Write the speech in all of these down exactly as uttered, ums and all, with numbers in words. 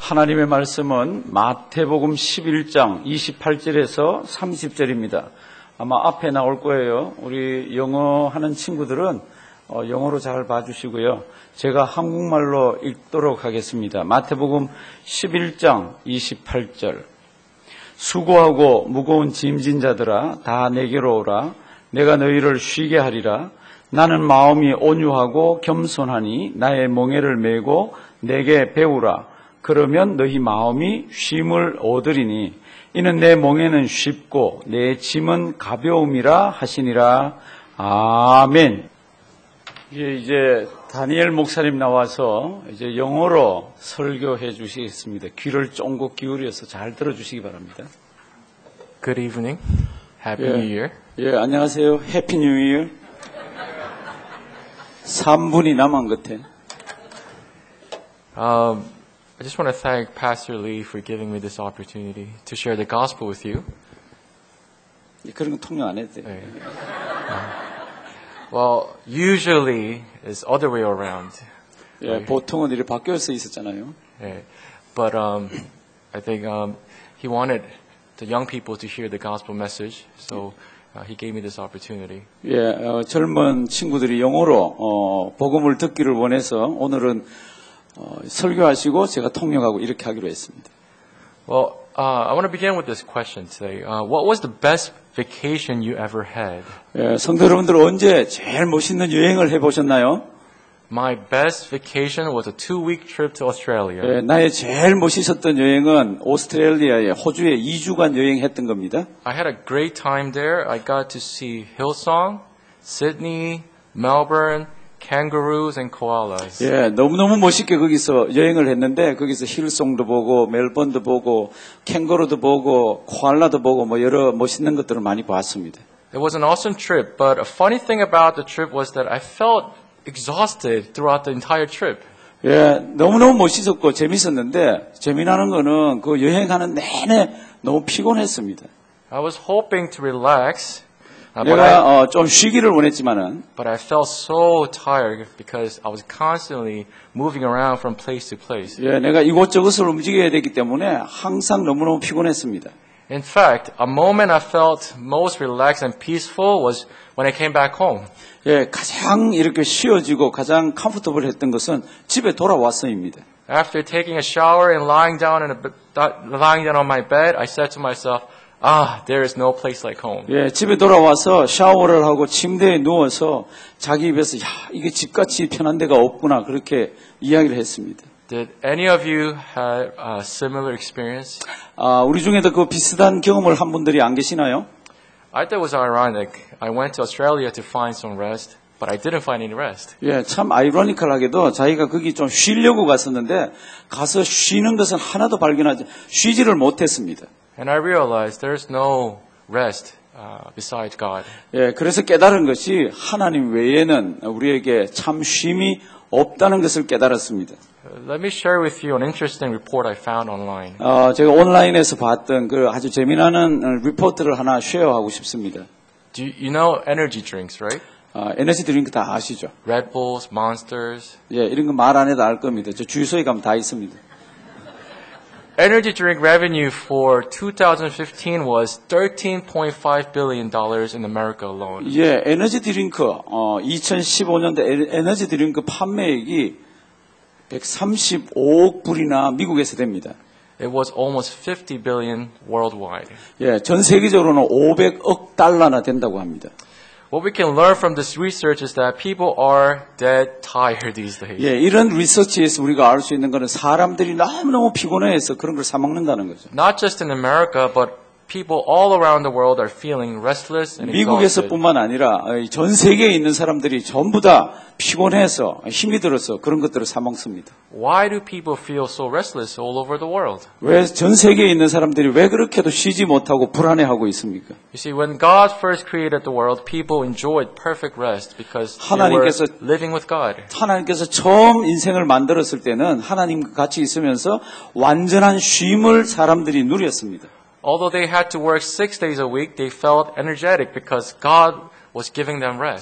하나님의 말씀은 마태복음 십일 장 이십팔 절에서 삼십 절입니다. 아마 앞에 나올 거예요. 우리 영어 하는 친구들은 영어로 잘 봐주시고요. 제가 한국말로 읽도록 하겠습니다. 마태복음 십일 장 이십팔 절. 수고하고 무거운 짐진 자들아 다 내게로 오라. 내가 너희를 쉬게 하리라. 나는 마음이 온유하고 겸손하니 나의 멍에를 메고 내게 배우라. 그러면 너희 마음이 쉼을 얻으리니 이는 내 멍에는 쉽고 내 짐은 가벼움이라 하시니라. 아멘. 이제, 이제 다니엘 목사님 나와서 이제 영어로 설교해 주시겠습니다. 귀를 쫑긋 기울여서 잘 들어주시기 바랍니다. Good evening. Happy 예, New Year. 예, 안녕하세요. 해피 뉴 이어. 삼 분이 남은 것 같아. Um, I just want to thank Pastor Lee for giving me this opportunity to share the gospel with you. 그런 거 통역 안 해도 돼. 네. Well, usually it's other way around. 예, Right? 보통은 이렇게 바뀌어서 있었잖아요. Yeah. But um, I think um, he wanted the young people to hear the gospel message, so uh, he gave me this opportunity. 예, 어, 젊은 친구들이 영어로 어, 복음을 듣기를 원해서 오늘은 어, 설교하시고 제가 통역하고 이렇게 하기로 했습니다. Well, uh, I want to begin with this question today. Uh, what was the best vacation you ever had? 예, 성도 여러분들 언제 제일 멋있는 여행을 해보셨나요? My best vacation was a two-week trip to Australia. 예, 나의 제일 멋있었던 여행은 오스트레일리아의 호주에 이 주간 여행했던 겁니다. I had a great time there. I got to see Hillsong, Sydney, Melbourne, kangaroos and koalas. 예, 너무너무 멋있게 거기서 여행을 했는데 거기서 힐송도 보고 멜번도 보고 캥거루도 보고 코알라도 보고 뭐 여러 멋있는 것들을 많이 봤습니다. It was an awesome trip, but a funny thing about the trip was that I felt exhausted throughout the entire trip. 예, 너무너무 멋있었고 재밌었는데 재미나는 거는 그 여행하는 내내 너무 피곤했습니다. I was hoping to relax, uh, but, 내가 I, 어, 좀 쉬기를 원했지만은 but I felt so tired because I was constantly moving around from place to place. 예, 내가 이곳저곳을 움직여야 되기 때문에 항상 너무너무 피곤했습니다. In fact, a moment I felt most relaxed and peaceful was when I came back home. 예, 가장 이렇게 쉬어지고 가장 컴포터블 했던 것은 집에 돌아와서입니다. After taking a shower and lying down in a, lying down on my bed, I said to myself, "Ah, there is no place like home." 예, 집에 돌아와서 샤워를 하고 침대에 누워서 자기 입에서 야, 이게 집같이 편한 데가 없구나 그렇게 이야기를 했습니다. Did any of you have a similar experience? 아, 우리 중에도 그 비슷한 경험을 한 분들이 안 계시나요? I thought it was ironic. I went to Australia to find some rest, but I didn't find any rest. 예, 참 아이러니컬하게도 자기가 거기 좀 쉬려고 갔었는데 가서 쉬는 것은 하나도 발견하지 쉬지를 못했습니다. And I realized there's no rest uh, besides God. 예, 그래서 깨달은 것이 하나님 외에는 우리에게 참 쉼이 없다는 것을 깨달았습니다. Let me share with you an interesting report I found online. 어, 제가 온라인에서 봤던 그 아주 재미나는 리포트를 하나 쉐어하고 싶습니다. Do you, you know energy drinks, right? 어, 에너지 드링크 다 아시죠? Red Bulls, Monsters. 예, 이런 거 말 안 해도 알 겁니다. 저 주유소에 가면 다 있습니다. Energy drink revenue for twenty fifteen was thirteen point five billion dollars in America alone. 예, 에너지 드링크 어, 이천십오 년도 에너지 드링크 판매액이 백삼십오억 불이나 미국에서 됩니다. It was almost fifty billion worldwide. 예, 전 세계적으로는 오백억 달러나 된다고 합니다. What we can learn from this research is that people are dead tired these days. 예, 이런 리서치에서 우리가 알 수 있는 것은 사람들이 너무너무 피곤해서 그런 걸 사 먹는다는 거죠. Not just in America, but people all around the world are feeling restless and exhausted. 미국에서뿐만 아니라 전 세계에 있는 사람들이 전부 다 피곤해서 힘이 들어서 그런 것들을 사 먹습니다. Why do people feel so restless all over the world? 왜 전 세계에 있는 사람들이 왜 그렇게도 쉬지 못하고 불안해하고 있습니까? You see, when God first created the world, people enjoyed perfect rest because they were 하나님께서 living with God. 하나님께서 처음 인생을 만들었을 때는 하나님과 같이 있으면서 완전한 쉼을 사람들이 누렸습니다. Although they had to work six days a week, they felt energetic because God was giving them rest.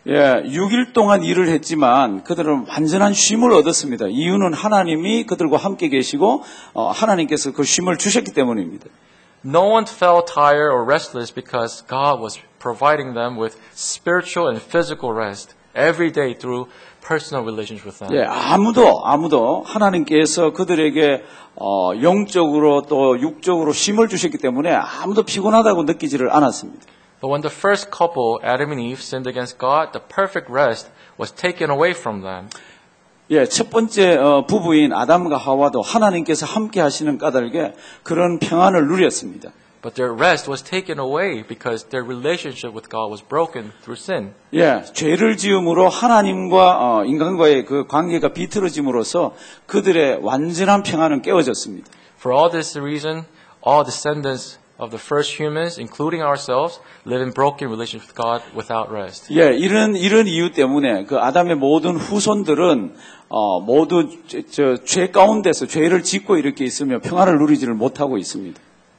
예, 육 일 동안 일을 했지만 그들은 완전한 쉼을 얻었습니다. 이유는 하나님이 그들과 함께 계시고 어, 하나님께서 그 쉼을 주셨기 때문입니다. No one felt tired or restless because God was providing them with spiritual and physical rest every day through personal relations with them. 예, 아무도 아무도 하나님께서 그들에게 어, 영적으로 또 육적으로 쉼을 주셨기 때문에 아무도 피곤하다고 느끼지를 않았습니다. But when the first couple, Adam and Eve, sinned against God, the perfect rest was taken away from them. 예, 첫 번째 어, 부부인 아담과 하와도 하나님께서 함께 하시는 까닭에 그런 평안을 누렸습니다. But their rest was taken away because their relationship with God was broken through sin. 예, 죄를 지음으로 하나님과 어, 인간과의 그 관계가 비틀어짐으로써 그들의 완전한 평안은 깨어졌습니다. For all this reason, all descendants of the first humans, including ourselves, live in broken relations with God without rest. 예, 이런 이런 이유 때문에 그 아담의 모든 후손들은 어, 모두 저 죄 가운데서 죄를 짓고 이렇게 있으며 평안을 누리지를 못하고 있습니다.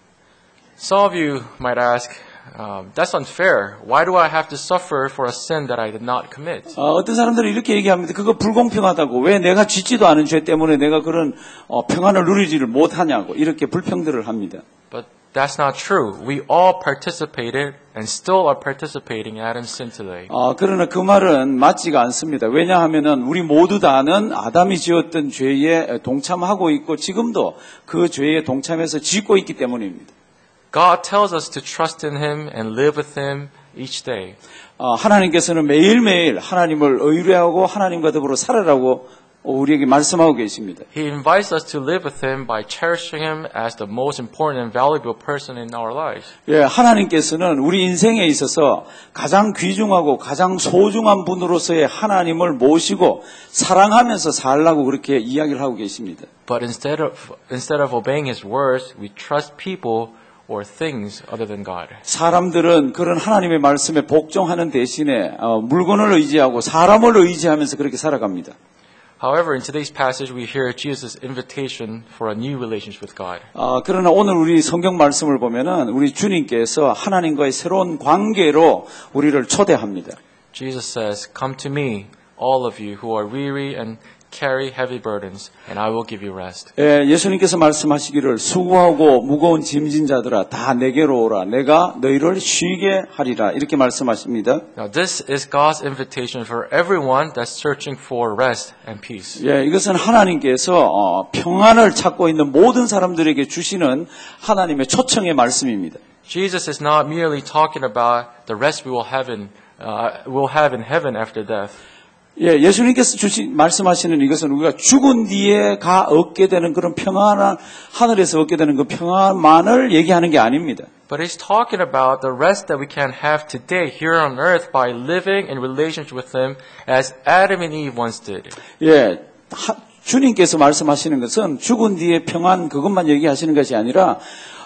Some of you might ask, um, that's unfair. Why do I have to suffer for a sin that I did not commit? 어, 어떤 사람들은 이렇게 얘기합니다. 그거 불공평하다고. 왜 내가 짓지도 않은 죄 때문에 내가 그런 어, 평안을 누리지를 못하냐고 이렇게 불평들을 합니다. But that's not true. We all participated and still are participating in Adam's sin today. 어, 그러나 그 말은 맞지가 않습니다. 왜냐하면은 우리 모두 다는 아담이 지었던 죄에 동참하고 있고 지금도 그 죄에 동참해서 짓고 있기 때문입니다. God tells us to trust in Him and live with Him each day. 어, 하나님께서는 매일매일 하나님을 의뢰하고 하나님과 더불어 살아라고 우리에게 말씀하고 계십니다. He invites us to live with Him by cherishing Him as the most important and valuable person in our lives. 예, 하나님께서는 우리 인생에 있어서 가장 귀중하고 가장 소중한 분으로서의 하나님을 모시고 사랑하면서 살라고 그렇게 이야기를 하고 계십니다. But instead of instead of obeying His words, we trust people or things other than God. 사람들은 그런 하나님의 말씀에 복종하는 대신에 어, 물건을 의지하고 사람을 의지하면서 그렇게 살아갑니다. However, in today's passage, we hear Jesus' invitation for a new relationship with God. 어, 그러나 오늘 우리 성경 말씀을 보면은 우리 주님께서 하나님과의 새로운 관계로 우리를 초대합니다. Jesus says, "Come to me, all of you who are weary and carry heavy burdens, and I will give you rest." 예, 예수님께서 말씀하시기를 수고하고 무거운 짐진 자들아 다 내게로 오라 내가 너희를 쉬게 하리라 이렇게 말씀하십니다. Now, this is God's invitation for everyone that's searching for rest and peace. 예, 이것은 하나님께서 어, 평안을 찾고 있는 모든 사람들에게 주시는 하나님의 초청의 말씀입니다. Jesus is not merely talking about the rest we will have in uh, will have in heaven after death. 예, 예수님께서 주신 말씀하시는 이것은 우리가 죽은 뒤에 가 얻게 되는 그런 평안한 하늘에서 얻게 되는 그 평안만을 얘기하는 게 아닙니다. But he's talking about the rest that we can have today here on earth by living in relationship with Him as Adam and Eve once did. 예, 하, 주님께서 말씀하시는 것은 죽은 뒤에 평안 그것만 얘기하시는 것이 아니라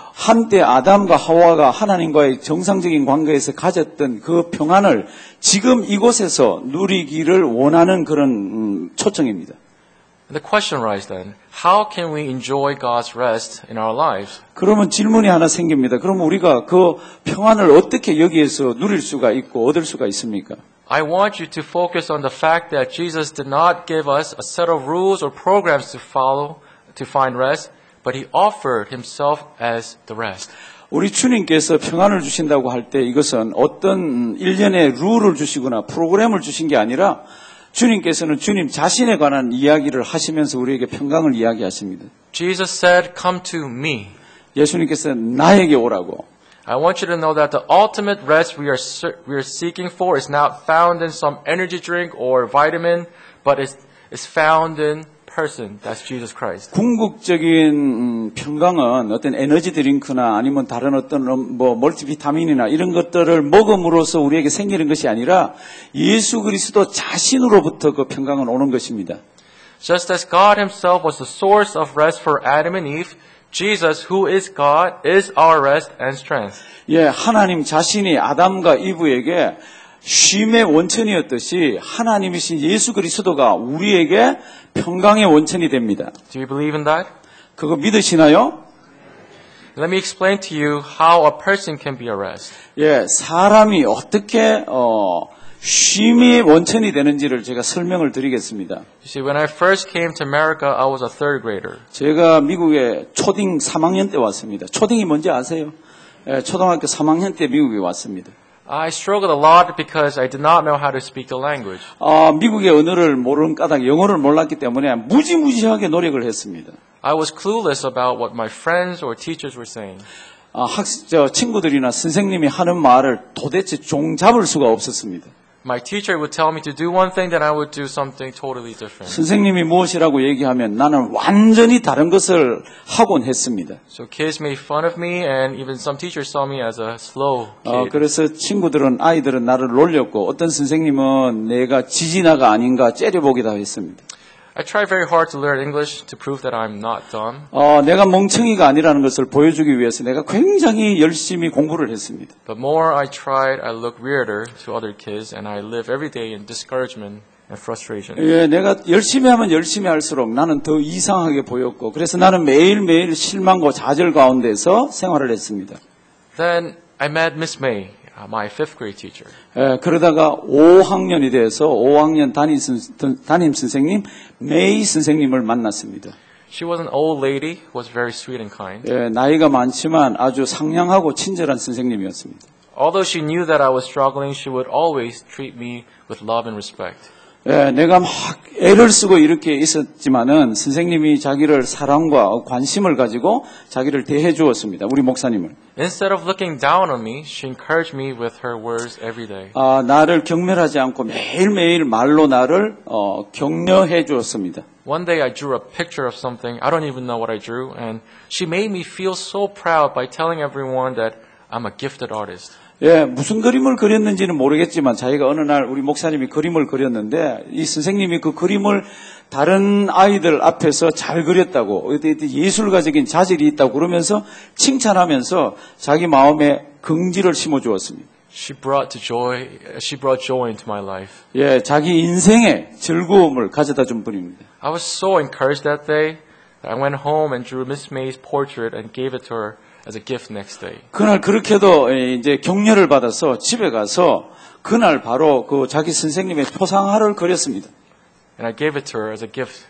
한때 아담과 하와가 하나님과의 정상적인 관계에서 가졌던 그 평안을 지금 이곳에서 누리기를 원하는 그런 음, 초청입니다. The question arises then, how can we enjoy God's rest in our lives? 그러면 질문이 하나 생깁니다. 그럼 우리가 그 평안을 어떻게 여기에서 누릴 수가 있고 얻을 수가 있습니까? I want you to focus on the fact that Jesus did not give us a set of rules or programs to follow to find rest, but He offered Himself as the rest. 우리 주님께서 평안을 주신다고 할 때 이것은 어떤 일련의 룰을 주시거나 프로그램을 주신 게 아니라 주님께서는 주님 자신에 관한 이야기를 하시면서 우리에게 평강을 이야기하십니다. Jesus said, "Come to me." 예수님께서 나에게 오라고. I want you to know that the ultimate rest we are we are seeking for is not found in some energy drink or vitamin, but is is found in person. That's Jesus Christ. 궁극적인 음, 평강은 어떤 에너지 드링크나 아니면 다른 어떤 뭐 멀티비타민이나 이런 것들을 먹음으로써 우리에게 생기는 것이 아니라 예수 그리스도 자신으로부터 그 평강은 오는 것입니다. Just as God Himself was the source of rest for Adam and Eve, Jesus, who is God, is our rest and strength. 예, 하나님 자신이 아담과 이브에게 쉼의 원천이었듯이 하나님이신 예수 그리스도가 우리에게 평강의 원천이 됩니다. Do you believe in that? 그거 믿으시나요? Let me explain to you how a person can be at rest. 예, 사람이 어떻게 어, 쉼이 원천이 되는지를 제가 설명을 드리겠습니다. You see, when I first came to America, I was a third grader. 제가 미국에 초딩 삼 학년 때 왔습니다. 초딩이 뭔지 아세요? 예, 초등학교 삼 학년 때 미국에 왔습니다. I struggled a lot because I did not know how to speak the language. 아, 미국의 언어를 모르는 까닭 영어를 몰랐기 때문에 무지무지하게 노력을 했습니다. I was clueless about what my friends or teachers were saying. 아, 학, 저 친구들이나 선생님이 하는 말을 도대체 종잡을 수가 없었습니다. My teacher would tell me to do one thing, then I would do something totally different. 선생님이 무엇이라고 얘기하면 나는 완전히 다른 것을 하곤 했습니다. So kids made fun of me, and even some teachers saw me as a slow kid. 어, 그래서 친구들은 아이들은 나를 놀렸고 어떤 선생님은 내가 지지나가 아닌가 째려보기도 했습니다. I tried very hard to learn English to prove that I'm not dumb. 어, 내가 멍청이가 아니라는 것을 보여주기 위해서 내가 굉장히 열심히 공부를 했습니다. But more I tried, I looked weirder to other kids, and I live every day in discouragement and frustration. 예, 내가 열심히 하면 열심히 할수록 나는 더 이상하게 보였고 그래서 나는 매일매일 실망과 좌절 가운데서 생활을 했습니다. Then I met Miss May, my fifth grade teacher. 예, 그러다가 오 학년이 돼서 오 학년 담임, 선, 담임 선생님 메이 선생님을 만났습니다. She was an old lady who was very sweet and kind. 예, 나이가 많지만 아주 상냥하고 친절한 선생님이었습니다. Although she knew that I was struggling, she would always treat me with love and respect. 예, 내가 막 애를 쓰고 이렇게 있었지만은 선생님이 자기를 사랑과 관심을 가지고 자기를 대해 주었습니다. 우리 목사님을. Instead of looking down on me, she encouraged me with her words every day. 아, 나를 경멸하지 않고 매일매일 말로 나를 어, 격려해 주었습니다. One day I drew a picture of something. I don't even know what I drew. And she made me feel so proud by telling everyone that I'm a gifted artist. 예, 무슨 그림을 그렸는지는 모르겠지만 자기가 어느 날 우리 목사님이 그림을 그렸는데 이 선생님이 그 그림을 다른 아이들 앞에서 잘 그렸다고 예술가적인 자질이 있다고 그러면서 칭찬하면서 자기 마음에 긍지를 심어주었습니다. She brought to joy. She brought joy into my life. 예, 자기 인생에 즐거움을 가져다 준 분입니다. I was so encouraged that day that I went home and drew Miss May's portrait and gave it to her as a gift next day. 그날 그렇게도 이제 격려를 받아서 집에 가서 그날 바로 그 자기 선생님의 초상화를 그렸습니다. And I gave it to her as a gift.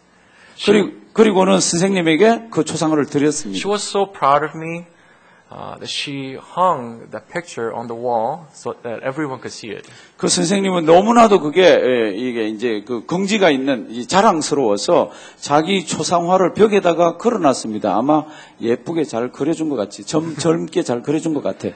그리고, 그리고는 선생님에게 그 초상화를 드렸습니다. She was so proud of me uh, that she hung the picture on the wall so that everyone could see it. 그 선생님은 너무나도 그게 예, 이게 이제 그 긍지가 있는 이 자랑스러워서 자기 초상화를 벽에다가 걸어놨습니다. 아마 예쁘게 잘 그려준 것 같지. 젊, 젊게 잘 그려준 것 같아.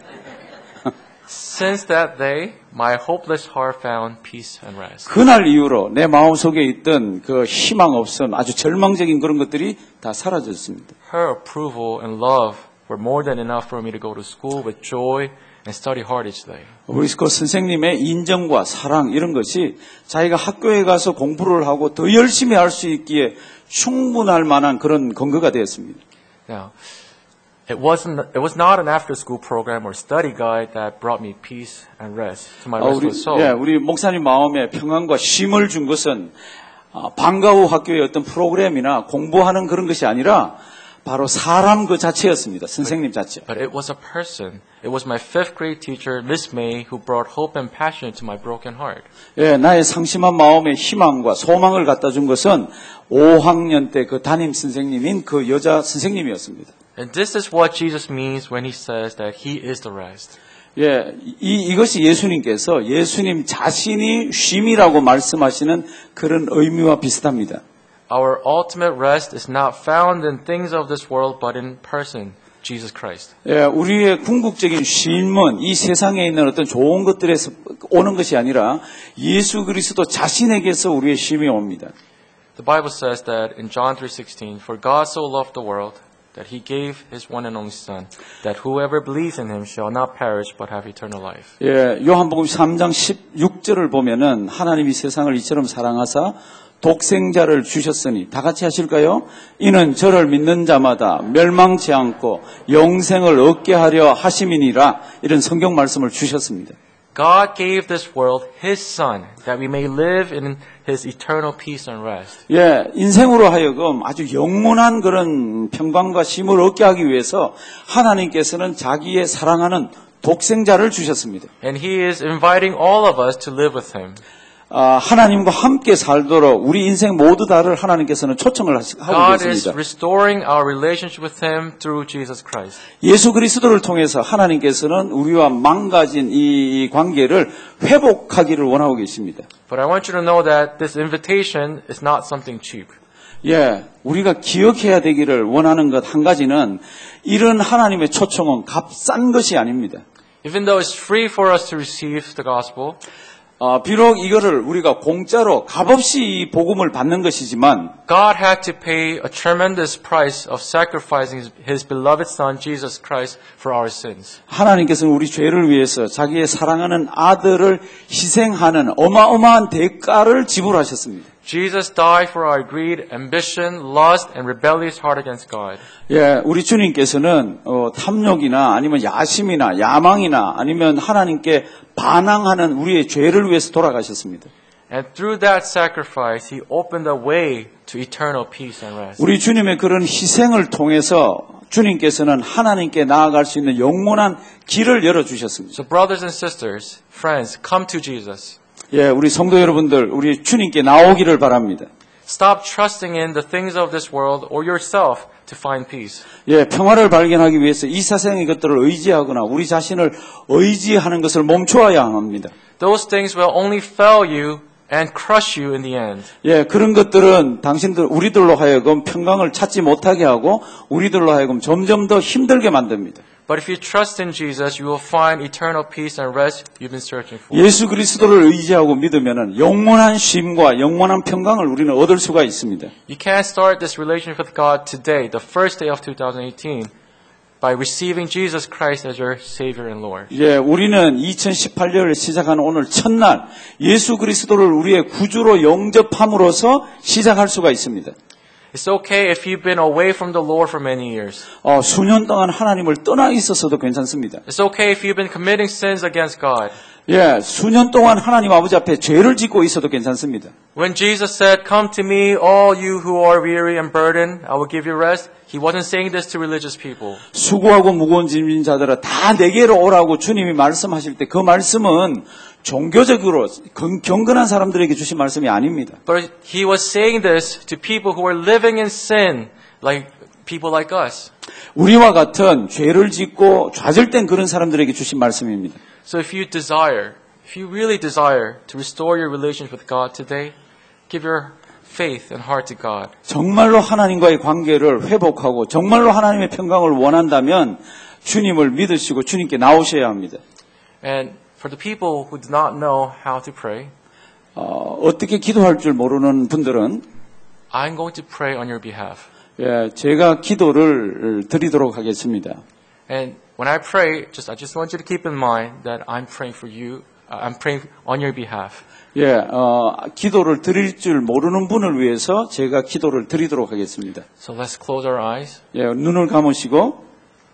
Since that day, my hopeless heart found peace and rest. 그날 이후로 내 마음속에 있던 그 희망 없음, 아주 절망적인 그런 것들이 다 사라졌습니다. Her approval and love were more than enough for me to go to school with joy and study hard each day. 우리 그 선생님의 인정과 사랑 이런 것이 자기가 학교에 가서 공부를 하고 더 열심히 할 수 있기에 충분할 만한 그런 근거가 되었습니다. Now, it wasn't. It was not an after-school program or study guide that brought me peace and rest to my 아, 우리, restless soul. 예, 우리 목사님 마음에 평안과 쉼을 준 것은 아, 방과 후 학교의 어떤 프로그램이나 공부하는 그런 것이 아니라 바로 사람 그 자체였습니다. 선생님 자체. But it was a person. It was my fifth grade teacher, Miss May, who brought hope and passion to my broken heart. 예, 나의 상심한 마음에 희망과 소망을 갖다 준 것은 오 학년 때 그 담임 선생님인 그 여자 선생님이었습니다. And this is what Jesus means when he says that he is the rest. 예, 이, 이것이 예수님께서 예수님 자신이 쉼이라고 말씀하시는 그런 의미와 비슷합니다. Our ultimate rest is not found in things of this world, but in person, Jesus Christ. 예, 우리의 궁극적인 쉼은 이 세상에 있는 어떤 좋은 것들에서 오는 것이 아니라 예수 그리스도 자신에게서 우리의 쉼이 옵니다. The Bible says that in John three sixteen, for God so loved the world that he gave his one and only Son, that whoever believes in him shall not perish but have eternal life. 예, 요한복음 삼 장 십육 절을 보면은 하나님이 세상을 이처럼 사랑하사 독생자를 주셨으니 다 같이 하실까요? 이는 저를 믿는 자마다 멸망치 않고 영생을 얻게 하려 하심이니라. 이런 성경 말씀을 주셨습니다. God gave this world his Son that we may live in his eternal peace and rest. 예, 인생으로 하여금 아주 영원한 그런 평강과 쉼을 얻게 하기 위해서 하나님께서는 자기의 사랑하는 독생자를 주셨습니다. And He is inviting all of us to live with Him. 아, 하나님과 함께 살도록 우리 인생 모두 다를 하나님께서는 초청을 하시- 하고 God is 계십니다. restoring our relationship with Him through Jesus Christ. 예수 그리스도를 통해서 하나님께서는 우리와 망가진 이 관계를 회복하기를 원하고 계십니다. But I want you to know that this invitation is not something cheap. 예, 우리가 기억해야 되기를 원하는 것 한 가지는 이런 하나님의 초청은 값싼 것이 아닙니다. Even though it's free for us to receive the gospel, 어, 비록 이거를 우리가 공짜로 값없이 이 복음을 받는 것이지만 God had to pay a tremendous price of sacrificing His, His beloved Son, Jesus Christ, for our sins. 하나님께서는 우리 죄를 위해서 자기의 사랑하는 아들을 희생하는 어마어마한 대가를 지불하셨습니다. Jesus died for our greed, ambition, lust, and rebellious heart against God. 예, 우리 주님께서는 어, 탐욕이나 아니면 야심이나 야망이나 아니면 하나님께 반항하는 우리의 죄를 위해서 돌아가셨습니다. And through that sacrifice, He opened a way to eternal peace and rest. 우리 주님의 그런 희생을 통해서 주님께서는 하나님께 나아갈 수 있는 영원한 길을 열어주셨습니다. So brothers and sisters, friends, come to Jesus. 예, 우리 성도 여러분들, 우리 주님께 나오기를 바랍니다. Stop trusting in the things of this world or yourself to find peace. 예, 평화를 발견하기 위해서 이 세상의 것들을 의지하거나 우리 자신을 의지하는 것을 멈춰야 합니다. Those things will only fail you and crush you in the end. 예, 그런 것들은 당신들, 우리들로 하여금 평강을 찾지 못하게 하고 우리들로 하여금 점점 더 힘들게 만듭니다. But if you trust in Jesus, you will find eternal peace and rest you've been searching for. 예수 그리스도를 의지하고 믿으면은 영원한 쉼과 영원한 평강을 우리는 얻을 수가 있습니다. You can't start this relationship with God today, the first day of twenty eighteen, by receiving Jesus Christ as your Savior and Lord. 예, 우리는 이천십팔 년을 시작한 오늘 첫날 예수 그리스도를 우리의 구주로 영접함으로써 시작할 수가 있습니다. It's okay if you've been away from the Lord for many years. 어, 수년 동안 하나님을 떠나 있었어도 괜찮습니다. It's okay if you've been committing sins against God. 예, 수년 동안 하나님 아버지 앞에 죄를 짓고 있어도 괜찮습니다. When Jesus said, "Come to me, all you who are weary and burdened, I will give you rest," He wasn't saying this to religious people. 수고하고 무거운 짐진 자들아 다 내게로 오라고 주님이 말씀하실 때 그 말씀은 종교적으로 경건한 사람들에게 주신 말씀이 아닙니다. But He was saying this to people who are living in sin, like people like us. 우리와 같은 죄를 짓고 좌절된 그런 사람들에게 주신 말씀입니다. So if you desire, if you really desire to restore your relationship with God today, give your faith and heart to God. 정말로 하나님과의 관계를 회복하고 정말로 하나님의 평강을 원한다면 주님을 믿으시고 주님께 나오셔야 합니다. And for the people who do not know how to pray, 어, 어떻게 기도할 줄 모르는 분들은 I'm going to pray on your behalf. 예, 제가 기도를 드리도록 하겠습니다. And when I pray, just I just want you to keep in mind that I'm praying for you. Uh, I'm praying on your behalf. 예, 어, 기도를 드릴 줄 모르는 분을 위해서 제가 기도를 드리도록 하겠습니다. So let's close our eyes. 예, 눈을 감으시고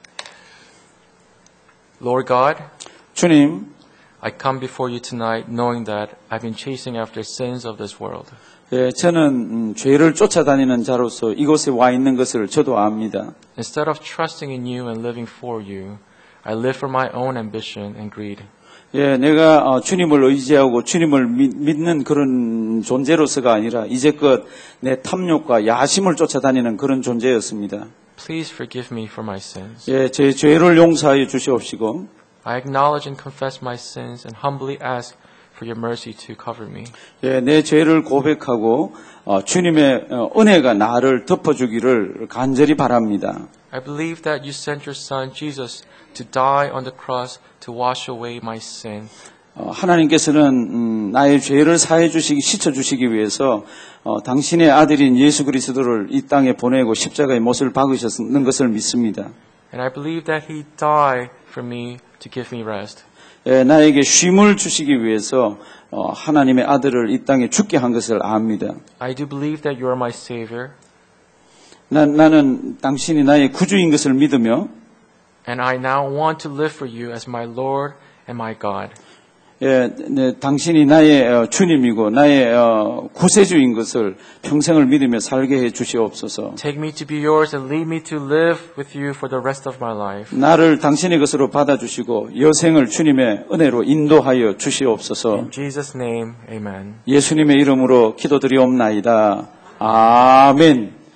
Lord God, 주님, I come before you tonight knowing that I've been chasing after sins of this world. 예, 저는 음, 죄를 쫓아다니는 자로서 이곳에 와 있는 것을 저도 압니다. Instead of trusting in you and living for you, I live for my own ambition and greed. 예, 내가 어, 주님을 의지하고 주님을 믿, 믿는 그런 존재로서가 아니라 이제껏 내 탐욕과 야심을 쫓아다니는 그런 존재였습니다. Please forgive me for my sins. 예, 제 죄를 용서하여 주시옵시고 I acknowledge and confess my sins and humbly ask for your mercy to cover me. 예, 내 죄를 고백하고 어, 주님의 어, 은혜가 나를 덮어주기를 간절히 바랍니다. I believe that you sent your Son, Jesus, to die on the cross to wash away my sin. 어, 하나님께서는 음, 나의 죄를 사해 주시기, 씻어 주시기 위해서 어, 당신의 아들인 예수 그리스도를 이 땅에 보내고 십자가의 못을 박으셨는 것을 믿습니다. And I believe that He died for me to give me rest. 예, 나에게 쉼을 주시기 위해서 어, 하나님의 아들을 이 땅에 죽게 한 것을 압니다. I do believe that you are my Savior. 나, 나는 당신이 나의 구주인 것을 믿으며 And I now want to live for you as my Lord and my God. 예, 네, 당신이 나의 어, 주님이고 나의 어, 구세주인 것을 평생을 믿으며 살게 해 주시옵소서. Take me to be yours and lead me to live with you for the rest of my life. 나를 당신의 것으로 받아주시고 여생을 주님의 은혜로 인도하여 주시옵소서. In Jesus' name, amen. 예수님의 이름으로 기도드리옵나이다. 아멘.